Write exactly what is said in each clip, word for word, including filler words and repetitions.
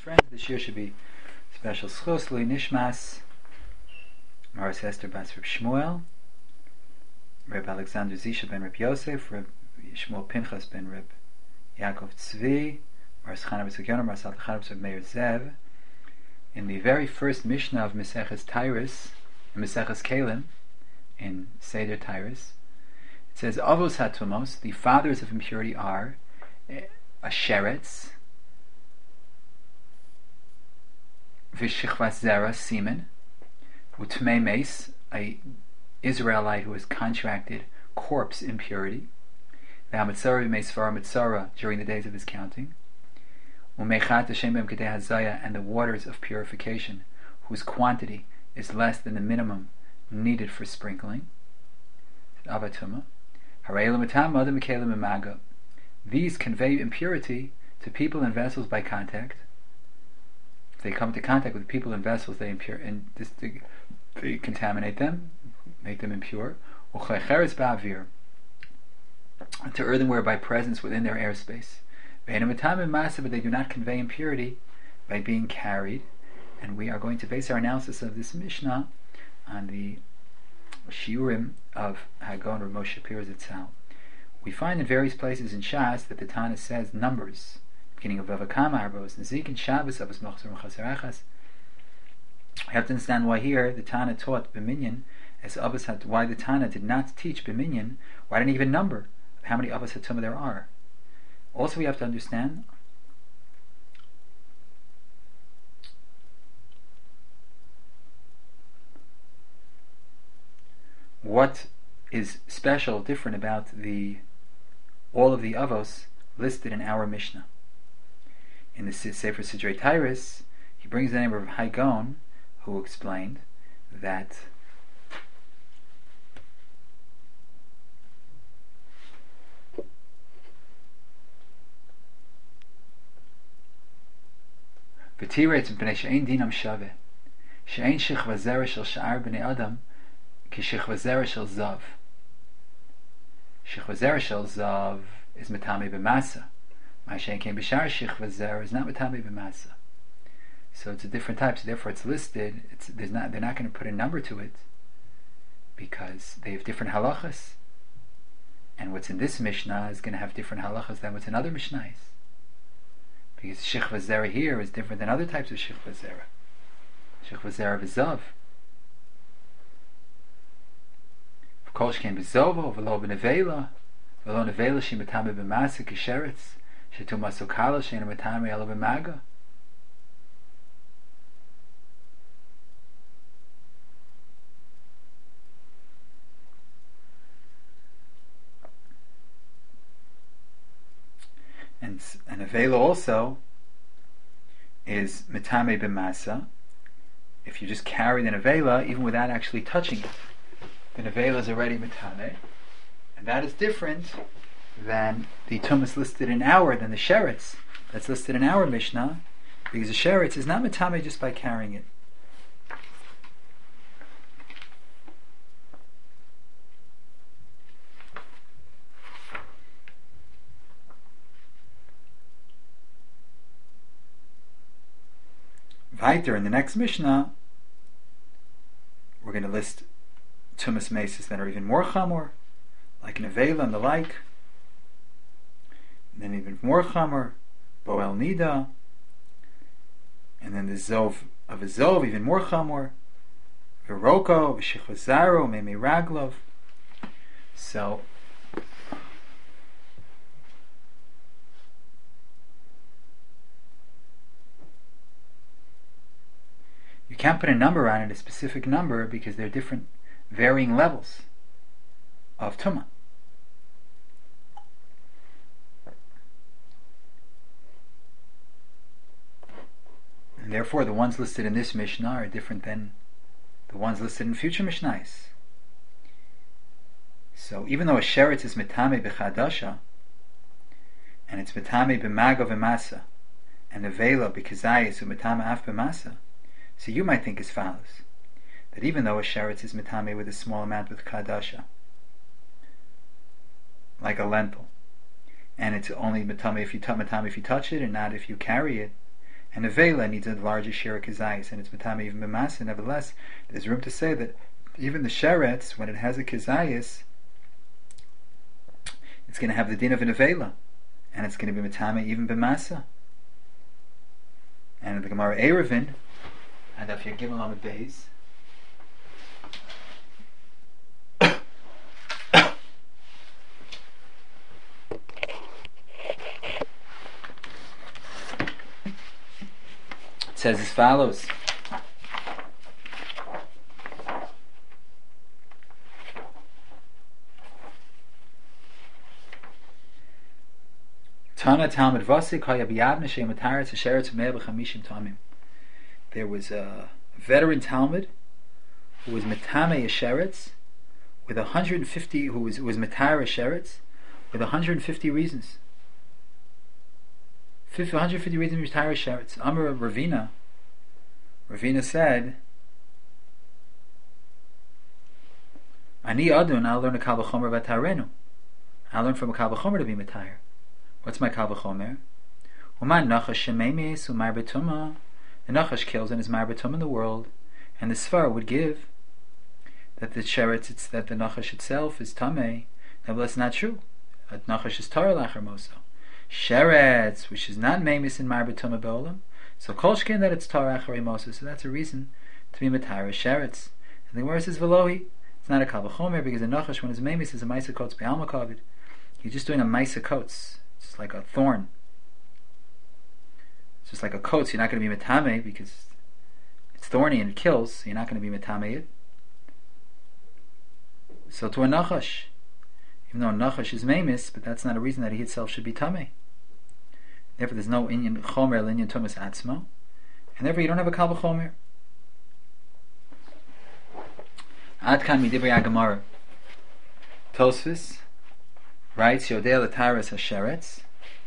friends. This year should be special schos Lui Nishmas Maris Esther Bas Reb Shmuel, Reb Alexander Zisha ben Reb Yosef, Reb Shmuel Pinchas ben Reb Yaakov Tzvi, Maris Chana Bas Yonah, Maris Al-Chana Bas Meir Zev. In the very first Mishnah of Meseches Tyrus, in Meseches Kelim, in Seder Tyrus, it says, Avos HaTumos, the fathers of impurity are a sheretz, Vishichvas Zera, semen, Utmei Meis, a Israelite who has contracted corpse impurity, V'hamitzara V'meisvara Mitzara, during the days of his counting, Umechat Hashem Bem Kedei Hazaya, and the waters of purification, whose quantity is less than the minimum needed for sprinkling. Avatuma. These convey impurity to people and vessels by contact. If they come into contact with people and vessels, they impure and this, they, they contaminate them, make them impure. To earthenware by presence within their airspace. But they do not convey impurity by being carried. And we are going to base our analysis of this Mishnah on the Shiurim of Hagon or Moshe Pirs Etzal. We find in various places in Shas that the Tana says numbers, beginning of Vavakama, Arbos Nazik, and Shabbos, Avos Mochzer, and Chaserachas. We have to understand why here the Tana taught B'minyan, as Avos had, why the Tana did not teach B'minyan, why didn't he even number how many Avos HaTumah there are. Also we have to understand what is special, different about the all of the avos listed in our Mishnah. In the Sefer Sidrei Tyrus, he brings the name of Hagon, who explained that V'tiretz b'nei she'ein dinam shaveh she'ein shechva zera shel sha'ar b'nei adam Kishich shel zav. Shich shel zav is metame b'masa. Ma'ashen came b'shar shich is not metame b'masa. So it's a different type. So therefore, it's listed. It's there's not. They're not going to put a number to it because they have different halachas. And what's in this Mishnah is going to have different halachas than what's in other Mishnahs. Because shich here is different than other types of shich v'zera. Shich v'zera v'zav. Kol shkein b'zovo v'lo b'nevela v'lo nevela she metame b'masa kisheretz shetum asokala she'ena metame ela b'maga. And an avela also is metame b'masa if you just carry the avela even without actually touching it. The nevela is already metame, and that is different than the tumas listed in our, than the sheretz that's listed in our Mishnah, because the sheretz is not metame just by carrying it. Weiter in the next Mishnah, we're going to list tumas mesis that are even more chamor, like nevela and the like. And then even more chamor, boel nida. And then the zov of a zov, even more chamor, veroko, v'shechvazaro, meme raglov. So you can't put a number on it, a specific number, because they're different, varying levels of tumah. And therefore the ones listed in this Mishnah are different than the ones listed in future Mishnahs. So even though a sheretz is metame b'chadasha, and it's metame b'maga v'masa, and the vela b'kazayis u'metame af b'masa, so you might think as follows: that even though a sheretz is metame with a small amount with kadasha, like a lentil, and it's only metame if you t- metame if you touch it and not if you carry it, and Nevela needs a larger share of Kizayis, and it's Matame even B'Masa. Nevertheless, there's room to say that even the Sheretz, when it has a Kizayis, it's going to have the din of a Nevela, and it's going to be Matame even B'Masa. And the Gemara Erevin, and if you're given on the days, it says as follows. Tana Talmud Vasik Haya Biyad Neshem Ataretz Sheretz Mea B'Chamishim Tamim. There was a veteran Talmud who was Metame Sheretz with one hundred fifty, who was who was Matara Sheretz with one hundred fifty reasons. one hundred fifty reasons Matara Sheretz. Amar Ravina. Ravina said, Ani Adun, I'll learn a Kal V'Chomer V'Tarenu. I'll learn from a Kal V'Chomer to be Matayr. What's my Kal V'Chomer? Uman Nachash Shememes Umar B'Tumah. The Nachash kills and is Mar B'Tumah in the world, and the Svar would give that the Sheretz, it's that the Nachash itself is Tameh. Nevertheless, not true. A Nachash is Torah Lachar Moso. Sheretz, which is not Memes in Mar B'Tumah B'Olam, so Kolshkin that it's Torah Lachar Moso. So that's a reason to be Matara Sheretz. And the Gemara says Velohi. It's not a Kal V'Chomer because the Nachash, when his Memes is a Maisa Kotz Be'alma Kavid, he's just doing a Maisa Kotz. It's like a thorn. It's just like a coat, so you're not going to be Metame because it's thorny and it kills, so you're not going to be Metame it. So to a Nachash, even though a Nachash is Memis, but that's not a reason that he itself should be Tame. Therefore there's no Inyan Chomer, Inyan Tumas Atzmo, and therefore you don't have a Kal V'Chomer. Adkan Midivrei Agamara. Tosfos writes Yodei L'Taras HaSheretz.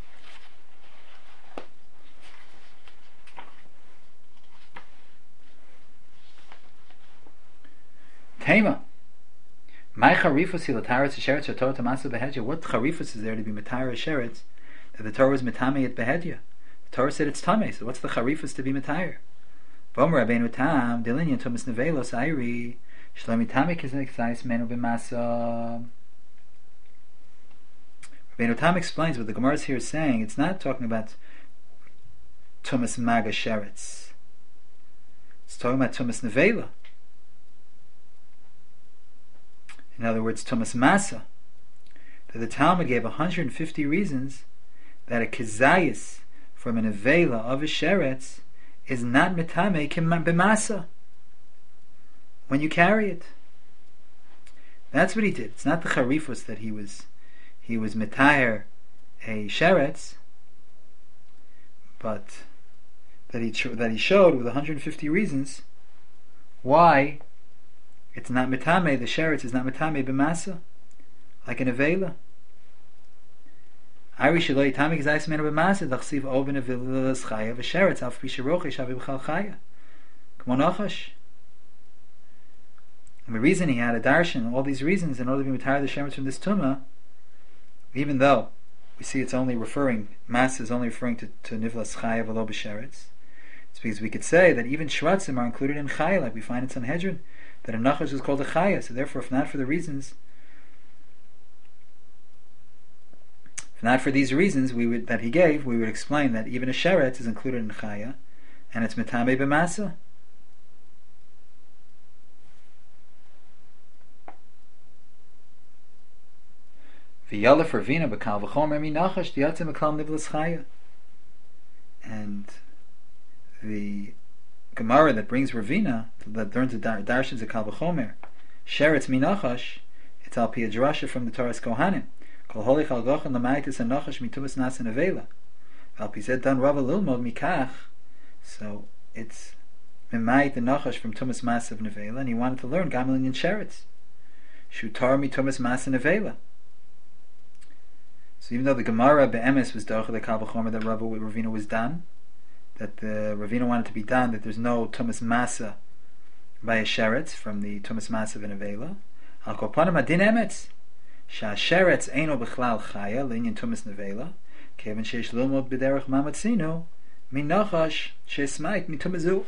Tema. My charifus hilataris sheretz or Torah tamasa behedya. What charifus is there to be matara sheretz that the Torah was metame at behedya? The Torah said it's tame. So what's the charifus to be matayr? Vomer Rabbeinu Tam delinyan Thomas Nevelos Ayri Shlomi Tame Kizayis Menu B'Masa. Rabbeinu Tam explains what the Gemara is here saying. It's not talking about Thomas Maga sheretz. It's talking about Thomas Nevela. In other words, Thomas Masa, that the Talmud gave one hundred fifty reasons that a Kizayis from an Nevela of a Sheretz is not Metame B'Masa when you carry it. That's what he did. It's not the Charifus that he was he was Metayer a Sheretz, but that he that he showed with one hundred fifty reasons why it's not Metame, the Sheretz is not Metame B'Masa, like an Avela. Irish Eloi Tami Kizayis Menu B'Masa, Dachsiv Oben Avilas Chaya, V'Sheretz, Alf Pisharochish, Aviv Chal Chaya. Come on, Nachash. And the reason he had a darshan, all these reasons, in order to be Matar the Sheretz from this Tumah, even though we see it's only referring, Masa is only referring to, to Nivlas Chaya V'Lo B'Sheretz, it's because we could say that even Shvatzim are included in Chaya, like we find in Sanhedrin, that a Nachash is called a Chaya. So therefore, if not for the reasons, if not for these reasons we would that he gave, we would explain that even a Sheretz is included in Chaya, and it's Metame B'Masa. V'yala for Vina b'Kal V'Chomer mi Nachash diyatzim b'Kal Nivlas Chaya. And the Gemara that brings Ravina, that learns the dar- Darshans of Kal V'Chomer, Sheretz Minachash, it's al pi a drasha from the Torah's Kohanim. Kol holich al gochan l'maitis and nachash mitumas nas and avela. Al pi zed dan rava lilmod mikach. So it's mimayit the nachash from tumas mas of nevela, and he wanted to learn gamelin and Sheretz. Shutar mitumas mas and avela. So even though the Gemara be'emes was darcha the Kal V'Chomer that Rava with Ravina was done, that the Ravina wanted to be done, that there's no Tumas Masa by a Sheretz from the Tumas Masa of an Avela. Al Kopanim Adin Emetz Sha Sheretz Eino B'Chlal Chaya Linyan Tumas Nevela Kevin Sheish Lilmod B'Derech Mamatzino Minachash she'esmaik mitumazu.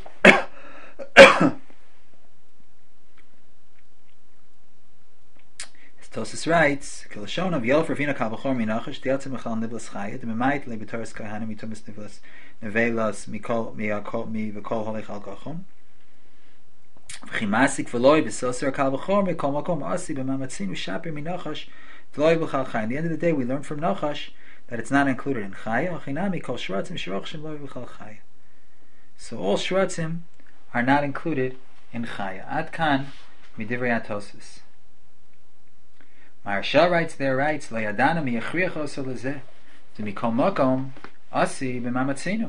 Tosis writes, Kilashon of Yel for Vina Kalvachor Minachash, Diatzim Mechal Nivlas Chayet, Memait Lebitoris Kahana Mitumis Nivlas Nevelas Mikol Miyakol Mi V'Kol Holech Al Kachom. V'chimasik V'loi B'Soser Kalvachor Mikol Makom Asi B'Mamatzinu Shapir Minachash V'loi B'Chal Chay. At the end of the day, we learn from Nachash that it's not included in Chaya. V'chinami Kol Shratzim Shirachshim Loi B'Chal Chaya. So all Shratzim are not included in Chaya. Ad Kan Midivrei Tosis. Maharsha writes there, writes, Layadana miyachriach oso lezeh, to mikol makom, asi b'mamatzinu.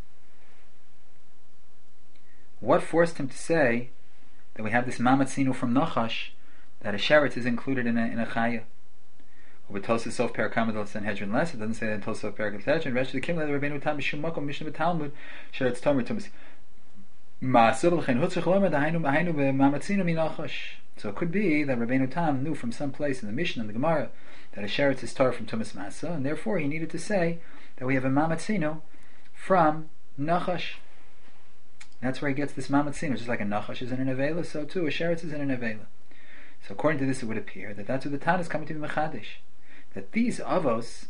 What forced him to say that we have this mamatzinu from Nachash, that a sheretz is included in a, in a chaya? Over Tosas Sof Parakamad al Sanhedrin less, it doesn't say that in Tosas Sof Parakamad Sanhedrin, Resh the Kimla, the Rabbeinu Tam, Mishum Makom, Mishnah B'Talmud, sheretz Tomer Tumas. Ma'asur l'chein hutzach lomer, dahainu b'mamatzinu mi Nachash. So it could be that Rabbeinu Tam knew from some place in the Mishnah and the Gemara that a sheretz is tar from Tumas Masa, and therefore he needed to say that we have a mamatzino from Nachash. That's where he gets this mamatzino. Just like a Nachash is in an Avela, so too a sheretz is in an Avela. So according to this, it would appear that that's what the Tan is coming to be Mechadish. That these avos,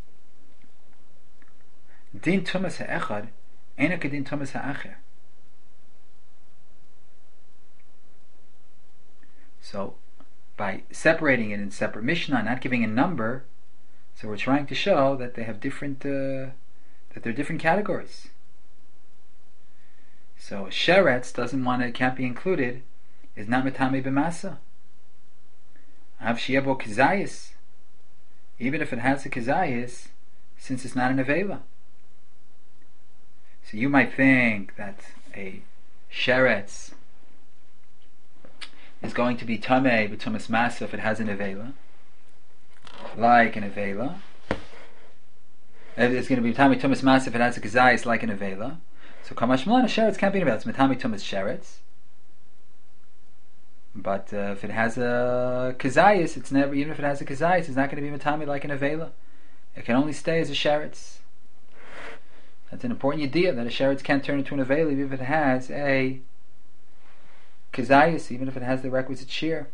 din Tumas ha'echad, ena kedin Tumas ha'acher. So, by separating it in separate Mishnah, not giving a number, so we're trying to show that they have different, uh, that they're different categories. So, sheretz doesn't want to, it can't be included, is not metame b'masa. Av shiabo kizayis, even if it has a kizayis, since it's not an avela. So you might think that a sheretz is going to be tamei b'tumas masa if it has an avela, like an avela. It's going to be tamei tumas masa if it has a kazayis, like an avela. So kamash malana sheretz can't be an avela. It's metami tumas sheretz. But uh, if it has a kazayis, it's never. Even if it has a kazayis, it's not going to be metami like an avela. It can only stay as a sheretz. That's an important idea that a sheretz can't turn into an avela even if it has a kazayis, even if it has the requisite shear.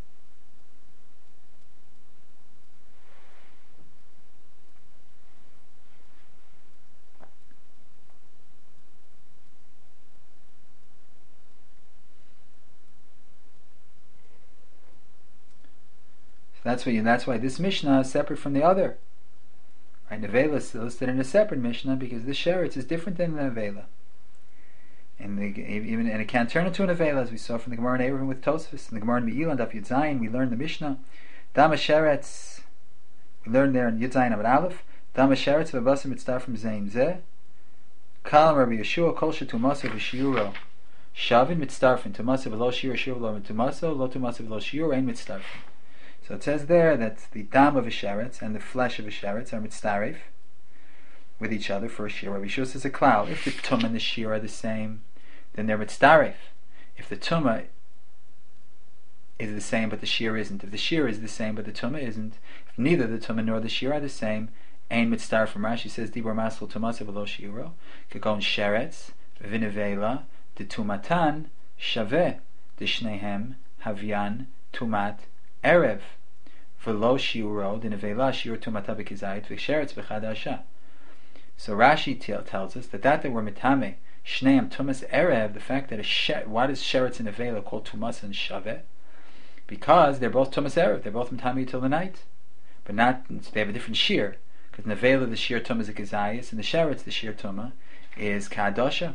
So that's why. That's why this Mishnah is separate from the other. Right, Nevela is listed in a separate Mishnah because this sheretz is different than the Nevela. And the, even and it can't turn into an avela, as we saw from the Gemara in Abraham with Tosfos. In the Gemara in Me'ilah, Daf Yud Zayin, we learned the Mishnah. Dama sheretz, we learned there in Yud Zayin Amud Aleph. Dama sheretz v'basim mitzvah from Zayin Zeh. Kalam Rabbi Yeshua kol shetumasa v'shiuro. Shavin mitzdarfin tumasa v'lo shiur shiur v'lo tumasa lo tumasa v'lo shiur ein mitzdarfin. So it says there that the dam of a sheretz and the flesh of a sheretz are mitzdarif with each other for a shiur. Rabbi Yeshua says a klal. If the tum and the shiur are the same, then they're mitzdarif. If the tumah is the same but the shear isn't, if the shear is the same but the tumah isn't, if neither the tumah nor the shear are the same, ein mitzdarif. From Rashi says dibor masel tumasa v'lo shiuro kagon sheretz v'nevela de tumatan shaveh de shnehem havyan tumat erev v'lo shiuro de nevela shiur tumata b'kizayit v'sheretz b'chadasha. So Rashi t- tells us that that that we're mitame Shneim Tumas Erev, the fact that a she- why does Sheretz and Avela called Tumas and Shaveh? Because they're both Tumas Erev, they're both Mitami till the night, but not they have a different shear. Because in Avela the shear Tumah is a Kazayas, and the Sheretz the shear Tumah is Kadosha.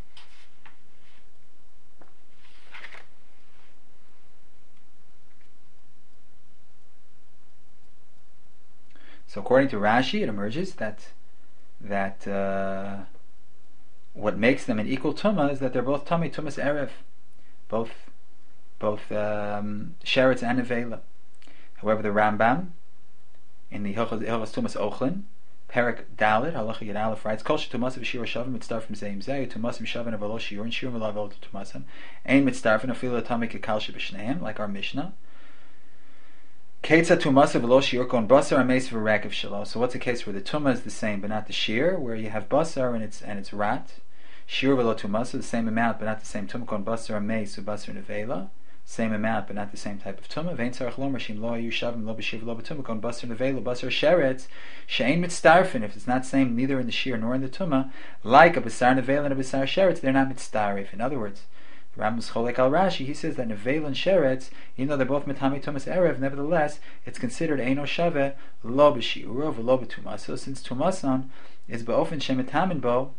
So according to Rashi, it emerges that that. Uh, what makes them an equal tumah is that they're both tummy tumas erev, both both um, sheretz and avela. However, the Rambam in the Hilchos Tumas Ochlin, Perek Dalet Halacha Yud Aleph writes, "Kol shetumasim shir shavim mitzdarf from zeim zeh, tumasim shavim avalo shiur and shiur v'lavol tumasim ein mitzdarfin afilu tamik kekal sheb'shneim," like our Mishnah. Keitza tumasa v'lo shiur kon basar ameis v'rekev shelo. So what's the case where the tuma is the same but not the shear, where you have basar and it's and it's rat? Shiur v'lo tumasa, the same amount but not the same tuma. Kon basar ameis v'basar nevela, same amount but not the same type of tuma. Vein tzarich lo marshim lo ayu shavim lo b'shiur v'lo b'tuma. Kon basar nevela basar sheretz she'ein mitzdarfin. If it's not same neither in the shear nor in the tuma, like a basar nevela and a basar sheretz, they're not mitzdarif. In other words, Rambam's Cholek al Rashi, he says that Nevel and Sheretz, even though they're both Metami Tumas Erev, nevertheless, it's considered Eino Shave, Lo B'Shi'uro, Lo B'Tumas. So since Tumasan is Ba'ofen Shem Metamin Bo,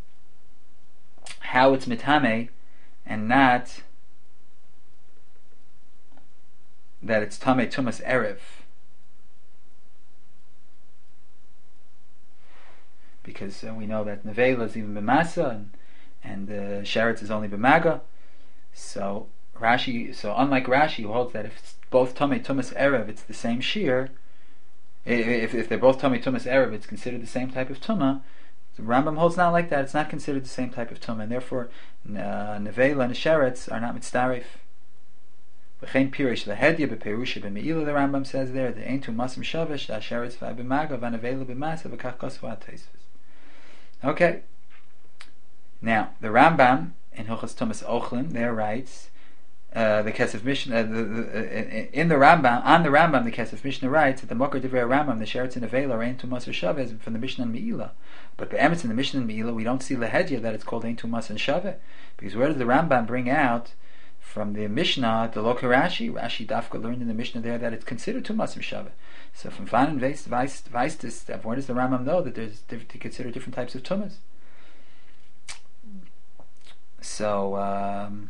how it's Metame, and not that it's Tame Tumas Erev. Because uh, we know that Nevela is even B'Masa, and, and uh, Sheretz is only B'Maga. So Rashi, so unlike Rashi, who holds that if it's both Tomei Tumas Erev, it's the same shear. If if they're both Tomei Tumas Erev, it's considered the same type of tuma. The Rambam holds not like that. It's not considered the same type of tuma, and therefore uh, Nevela and Sheretz are not mitzdarif. V'chein pirish lehedya beperusha b'meila. The Rambam says there the ein tumasim shavish the Sheretz v'abemaga v'nevela b'masa v'kach kosva teisves. Okay. Now the Rambam in Hilchos Tumas Ochlin there writes uh, the Kesef Mishnah uh, the, the, uh, in the Rambam on the Rambam the Kesef Mishnah writes that the Mokar Divrei Rambam the Sheretz and Avela are Ein Tumas or Shaveh from the Mishnah and Meila, but the Emes in the Mishnah and Meila we don't see Lehedya that it's called Ein Tumas and Shaveh, because where does the Rambam bring out from the Mishnah the Loka Rashi? Rashi Dafka learned in the Mishnah there that it's considered Tumas and Shaveh. So from Fanan Veist Veist where does the Rambam know that there's to consider different types of Tumas? So um,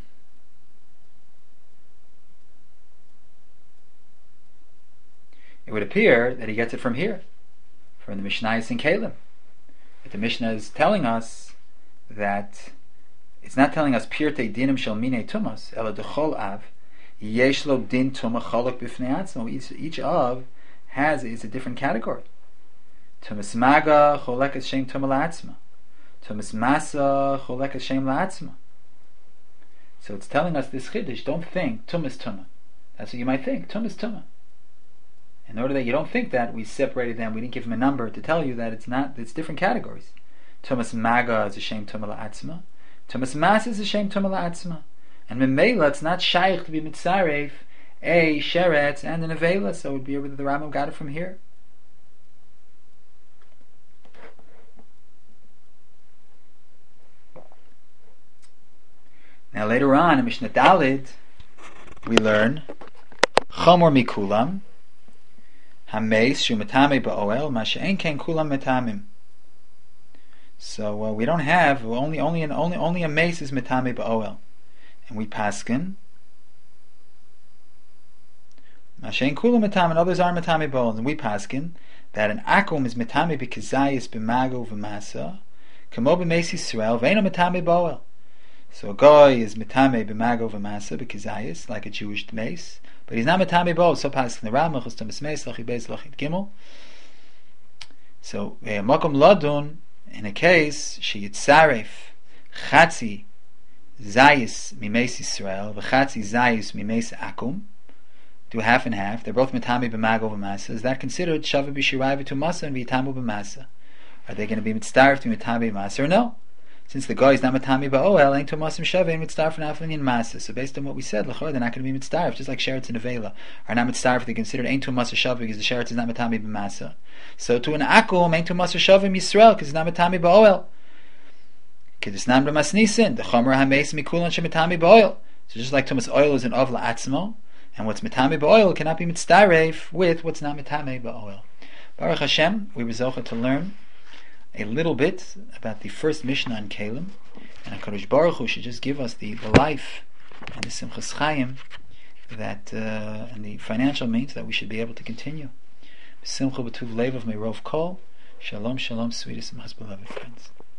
it would appear that he gets it from here, from the Mishnayos in Kalim. But the Mishnah is telling us that it's not telling us pirtei dinim shel minei tumas, ela dechol av yesh lo din tuma cholok b'fnei atzmo. Each each of has is a different category. Tumas maga cholek es shem tuma la'atzma. Tumas masa cholek es shem la'atzma. So it's telling us this chiddush. Don't think tum is tumah. That's what you might think. Tum is tumah. In order that you don't think that, we separated them. We didn't give them a number to tell you that it's not. It's different categories. Tumas maga is a shem tumah la'atzma. Tumas mas is a shem tumah la'atzma. And memela, it's not shaykh to be mitzaref a sheretz and an avela. So it would be whether the Rambam got it from here. Now later on in Mishnah Dalid, we learn Chomor mikulam hameis shu metame ba'oel ma she'en ken kulam metamim. So uh, we don't have only only an, only only a mace is metame ba'oel, and we paskin ma she'en kulam metamim, and others are metame ba'oel, and we paskin that an akum is metame b'kezayis b'mago v'masa kamo b'meis Yisrael ve'eno metame ba'oel. So a guy is metame b'mago v'masa b'kezayis, like a Jewish mace, but he's not metame bo. So pasuk in the Rambam chus tumas mace lachi beis lachi gimel. So makom ladun in a case she yitzaref chatzi zayis mimeis Yisrael v'chatzi zayis mimeis akum, do half and half. They're both metame b'mago v'masa. Is that considered shava b'shirai v'tumasa and v'yitamu b'masa? Are they going to be mitzdaref to metame b'masa or no? Since the guy is not matami ba'oel, ain't tumasim shaveh mitzdarf and aflin in masa. So based on what we said, l'chor they're not going to be mitzdarf, just like sheretz and avela are not mitzdarf. They considered ain't tumasim shaveh because the sheretz is not matami b'masa. So to an akum ain't tumasim shaveh Yisrael because it's not matami ba'oel. Kedisnan b'masnisin the chomer hameis mikulan shematami ba'oel. So just like tumas oil is an ovla atzmo, and what's matami ba'oel cannot be mitzdaref with what's not matami ba'oel. Baruch Hashem, we were zocha to learn a little bit about the first Mishnah on Kalim, and HaKadosh Baruch Hu should just give us the, the life and the Simchas Chaim that uh, and the financial means that we should be able to continue. Simcha b'tuv levav me'rov kol. Shalom, shalom, sweetest and most beloved friends.